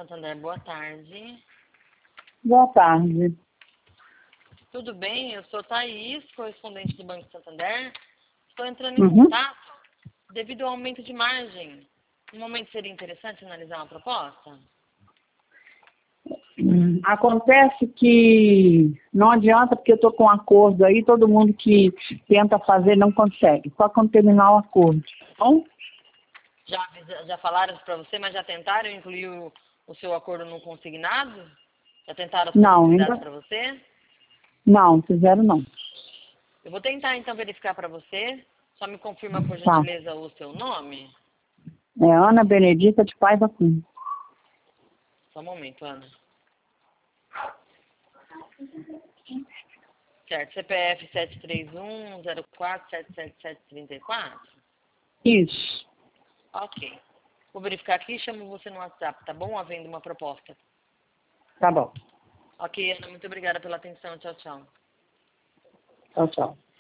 Santander, boa tarde. Boa tarde. Tudo bem? Eu sou Thaís, correspondente do Banco Santander. Estou entrando em contato devido ao aumento de margem. No momento seria interessante analisar uma proposta? Acontece que não adianta, porque eu estou com um acordo aí, todo mundo que tenta fazer não consegue, só quando terminar o acordo. Bom? Já falaram para você, mas já tentaram incluir o seu acordo no consignado? Já tentaram as possibilidades para você? Não, fizeram não. Eu vou tentar então verificar para você. Só me confirma, por gentileza, o seu nome. É Ana Benedita de Paiva Cunha. Só um momento, Ana. Certo, CPF 731-04-77734? Isso. Ok. Vou verificar aqui e chamo você no WhatsApp, tá bom? Havendo uma proposta. Tá bom. Ok, Ana, muito obrigada pela atenção. Tchau, tchau. Tchau, tchau.